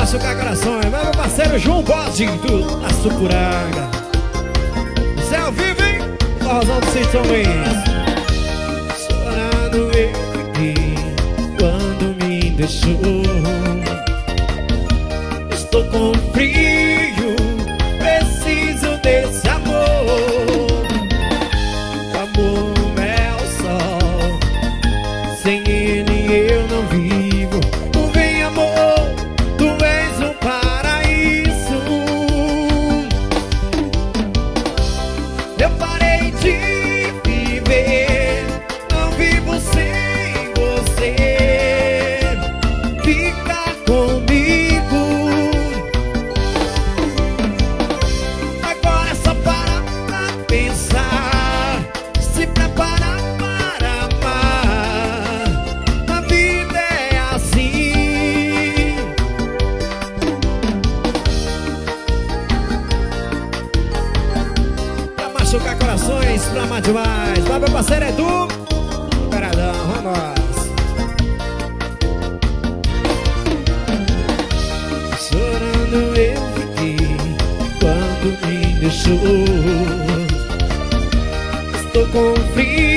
machucar corações. Vai meu parceiro João Bode do Açucuranga. Zé ao vivo, hein? Forrozão do Sítio São Luís. Chorando eu fiquei quando me deixou. Estou com frio, preciso desse amor. Amor é o sol, sem ele eu não vivo. Vem amor, tu és um paraíso. Eu parei de viver, não vivo sem você. Fica comigo. Agora é só para pra pensar, se prepara para amar. A vida é assim. Pra machucar corações, pra amar demais. Vai meu parceiro Edu Peradão, vamos. Chorando eu fiquei quando me deixou. Estou com frio,